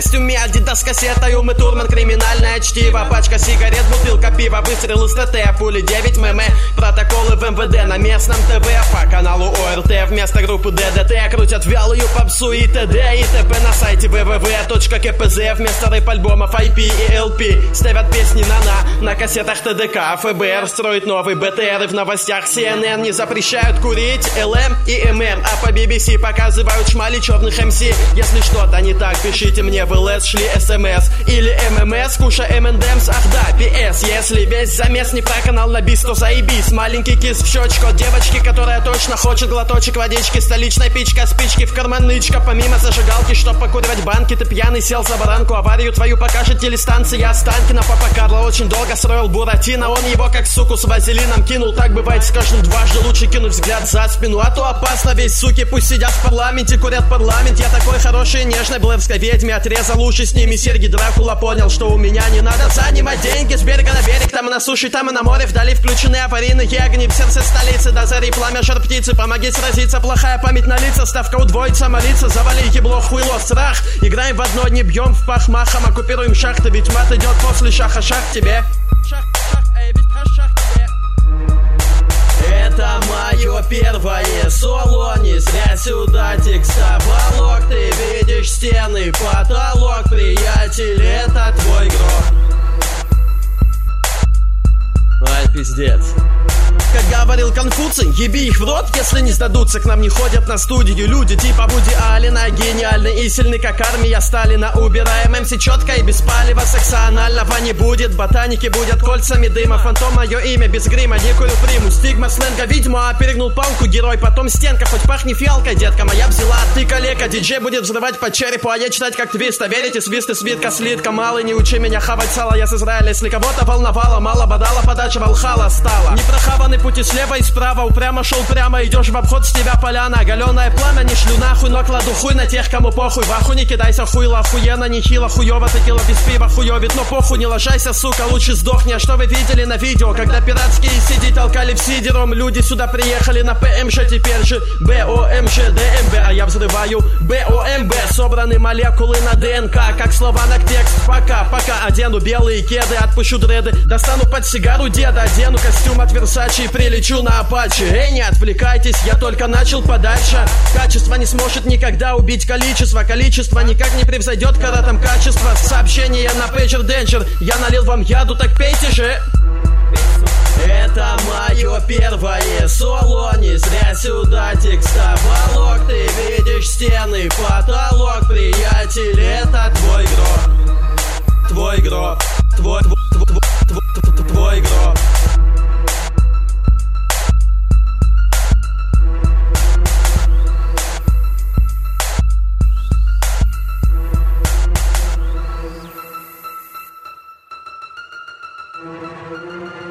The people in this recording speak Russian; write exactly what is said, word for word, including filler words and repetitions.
костюме, Адидас с кассетой, Умы Турман, криминальное чтиво. Пачка сигарет, бутылка пива, выстрел из ТТ, пули девять мм. Протоколы в МВД на местном ТВ. По каналу ОРТ вместо группы ДДТ крутят вялую попсу и т.д. и т.п. На сайте вэ вэ вэ точка ка пэ зэ вместо рэп-альбомов ай пи и эл пи. Ставят песни на-на, на кассетах тэ дэ ка. эф бэ эр строит новый бэ тэ эр. И в новостях си эн эн не запрещают курить эл эм и эм эм. А по би би си показывают шмали черных эм си. Если что-то не так, пишите мне в ЛС, шли смс. Или эм эм эс, куша эм энд эмс. Ах да, пи эс, если весь замес не про канал на бис, то заебись. Маленький кис в щечку от девочки, которая точно хочет глоточек водички. Столичная пичка, спички в карман нычка. Помимо зажигалки, чтоб покуривать банки, ты пьяный сел за баранку. Аварию твою покажет телестанция Останкино. Папа Карло очень долго строил Буратино. Он его как суку с вазелином кинул. Так бывает с каждым дважды, лучше кинуть взгляд за спину. А то опасно, весь суки пусть сидят в парламенте, курят парламент. Я такой хороший и нежной блэвской ведьме отрезал уши, с ними серьги. Дракула понял, что у меня не надо занимать деньги. С берега на берег, там и на суше, там и на море. Вдали включены аварийные огни в сердце столицы. До зари пламя жар птицы, помоги сразиться. Плохая память на лица, ставка удвоится, молиться. Завали ебло, хуйло, страх. Играем в одно, не бьем в пах махом. Оккупируем шахты, ведь мат идет после шаха. Шах тебе. Шах, шах, эй, ведь шах тебе. Это мое первое соло, не зря сюда текстоволок. Ты видишь стены, потолок, приятель, это твой гроб. Ай, пиздец. Как говорил Конфуций, еби их в рот, если не сдадутся. К нам не ходят на студию люди типа Вуди Аллена. Гениальный и сильный, как армия Сталина. Убираем МС четко и без палева. Секса анального не будет, ботаники будут кольцами дыма. Фантом мое имя без грима, не курю приму. Стигма сленга ведьма, перегнул палку герой. Потом стенка, хоть пахни фиалкой, детка моя взяла. Ты калека, диджей будет взрывать по черепу. А я читать как твиста, верите, свисты, свитка, слитка. Малый, не учи меня хавать сало, я с Израиля. Если кого-то волновало, мало бодала, подача Валхала стала. Не прохаванный пути слева и справа, упрямо шел прямо, идешь в обход, с тебя поляна. Оголенное пламя, не шлю нахуй, но кладу хуй на тех, кому похуй. В аху не кидайся, хуйло, охуенно, нехило, хуёво, текила без пива, хуёвит, но похуй, не ложайся, сука, лучше сдохни. А что вы видели на видео, когда пиратские сиди толкали в сидером? Люди сюда приехали на ПМЖ, теперь же БОМЖ, ДМБ, а я взрываю БОМБ. Собраны молекулы на ДНК, как слова на текст. Пока, пока одену белые кеды, отпущу дреды, достану под сигару деда, одену костюм от Версачи и прилечу на Апаче. Эй, не отвлекайтесь, я только начал подальше. Качество не сможет никогда убить количество. Количество никак не превзойдет каратом качество. Сообщение на пейджер Денджер. Я налил вам яду, так пейте же. Это мое первое соло, не зря сюда текстоволок. Ты видишь стены, потолок, приятель, это твой гроб. Твой гроб, твой, твой, твой, твой, твой гроб. Thank you.